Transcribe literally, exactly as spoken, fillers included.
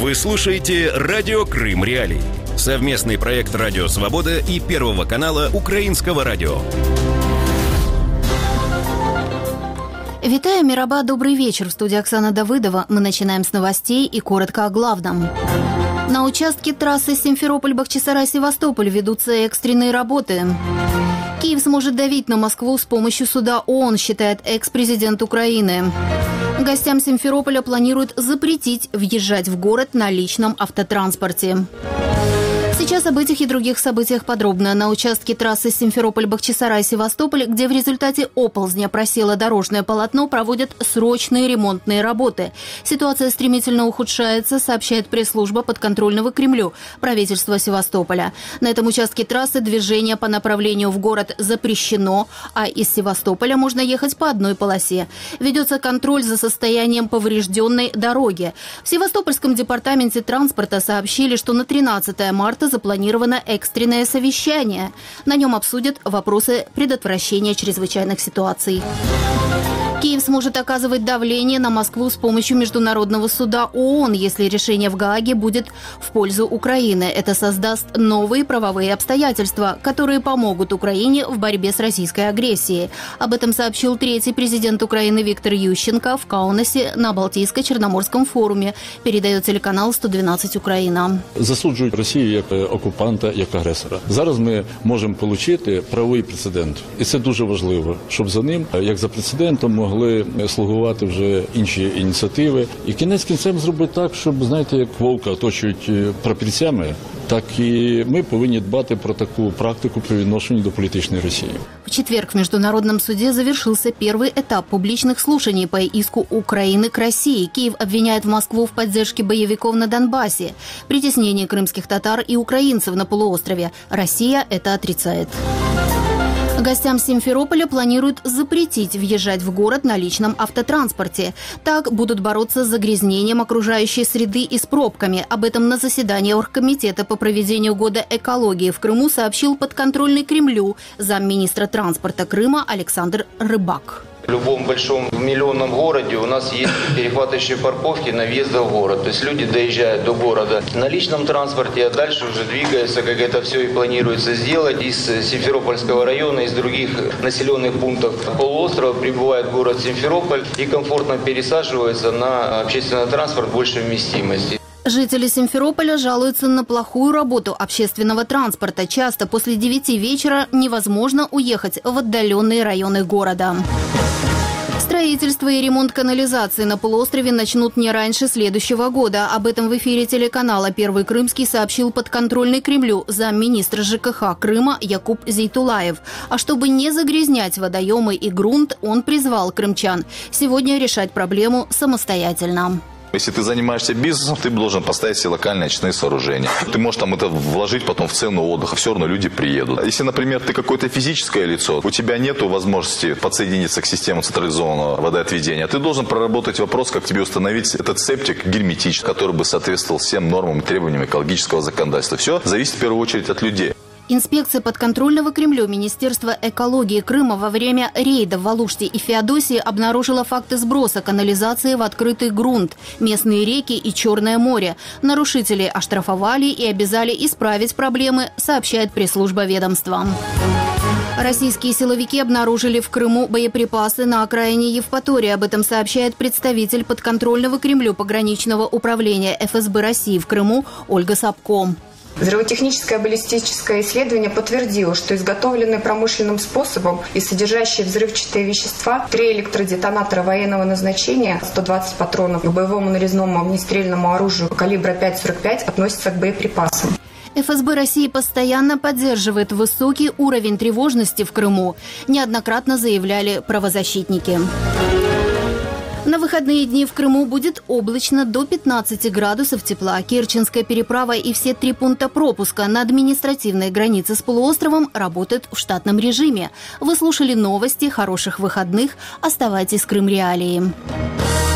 Вы слушаете «Радио Крым Реалии». Совместный проект «Радио Свобода» и Первого канала Украинского радио. Витаю, Мираба, добрый вечер. В студии Оксана Давыдова. Мы начинаем с новостей и коротко о главном. На участке трассы Симферополь-Бахчисарай-Севастополь ведутся экстренные работы. Киев сможет давить на Москву с помощью суда ООН, считает экс-президент Украины. Гостям Симферополя планируют запретить въезжать в город на личном автотранспорте. Сейчас об этих и других событиях подробно. На участке трассы Симферополь-Бахчисарай-Севастополь, где в результате оползня просело дорожное полотно, проводят срочные ремонтные работы. Ситуация стремительно ухудшается, сообщает пресс-служба подконтрольного Кремлю правительства Севастополя. На этом участке трассы движение по направлению в город запрещено, а из Севастополя можно ехать по одной полосе. Ведется контроль за состоянием поврежденной дороги. В Севастопольском департаменте транспорта сообщили, что на тринадцатое марта запланировано экстренное совещание. На нем обсудят вопросы предотвращения чрезвычайных ситуаций. Киев сможет оказывать давление на Москву с помощью Международного суда ООН, если решение в Гааге будет в пользу Украины. Это создаст новые правовые обстоятельства, которые помогут Украине в борьбе с российской агрессией. Об этом сообщил третий президент Украины Виктор Ющенко в Каунасе на Балтийско-Черноморском форуме. Передает телеканал сто двенадцать Украина. Засуджують Росію як окупанта, як агресора. Зараз ми можемо отримати правовий прецедент. І це дуже важливо, щоб за ним, як за прецедентом, могли слугувати вже інші ініціативи. І кінець кінцем зробити так, щоб, знаєте, як вовка оточують прапільцями, так и мы повинні дбати про такую практику при відношенні до политичной России. В четверг в Международном суде завершился первый этап публичных слушаний по иску Украины к России. Киев обвиняет Москву в поддержке боевиков на Донбассе, притеснении крымских татар и украинцев на полуострове. Россия это отрицает. Гостям Симферополя планируют запретить въезжать в город на личном автотранспорте. Так будут бороться с загрязнением окружающей среды и с пробками. Об этом на заседании Оргкомитета по проведению года экологии в Крыму сообщил подконтрольный Кремлю замминистра транспорта Крыма Александр Рыбак. В любом большом миллионном городе у нас есть перехватывающие парковки на въезд в город. То есть люди доезжают до города на личном транспорте, а дальше уже двигаются, как это все и планируется сделать. Из Симферопольского района, из других населенных пунктов полуострова прибывают в город Симферополь и комфортно пересаживаются на общественный транспорт большей вместимости. Жители Симферополя жалуются на плохую работу общественного транспорта. Часто после девяти вечера невозможно уехать в отдаленные районы города. Строительство и ремонт канализации на полуострове начнут не раньше следующего года. Об этом в эфире телеканала «Первый Крымский» сообщил подконтрольный Кремлю замминистра ЖКХ Крыма Якуб Зейтулаев. А чтобы не загрязнять водоемы и грунт, он призвал крымчан сегодня решать проблему самостоятельно. Если ты занимаешься бизнесом, ты должен поставить себе локальные очистные сооружения. Ты можешь там это вложить потом в цену отдыха, все равно люди приедут. Если, например, ты какое-то физическое лицо, у тебя нет возможности подсоединиться к системе централизованного водоотведения, ты должен проработать вопрос, как тебе установить этот септик герметичный, который бы соответствовал всем нормам и требованиям экологического законодательства. Все зависит в первую очередь от людей. Инспекция подконтрольного Кремлю Министерства экологии Крыма во время рейда в Алуште и Феодосии обнаружила факты сброса канализации в открытый грунт, местные реки и Черное море. Нарушителей оштрафовали и обязали исправить проблемы, сообщает пресс-служба ведомства. Российские силовики обнаружили в Крыму боеприпасы на окраине Евпатории. Об этом сообщает представитель подконтрольного Кремлю пограничного управления эф эс бэ России в Крыму Ольга Сапко. Взрывотехническое баллистическое исследование подтвердило, что изготовленные промышленным способом и содержащие взрывчатые вещества три электродетонатора военного назначения, сто двадцать патронов к боевому нарезному огнестрельному оружию калибра пять сорок пять относятся к боеприпасам. эф эс бэ России постоянно поддерживает высокий уровень тревожности в Крыму, неоднократно заявляли правозащитники. На выходные дни в Крыму будет облачно до пятнадцати градусов тепла. Керченская переправа и все три пункта пропуска на административной границе с полуостровом работают в штатном режиме. Вы слушали новости. Хороших выходных. Оставайтесь с Крым Реалии.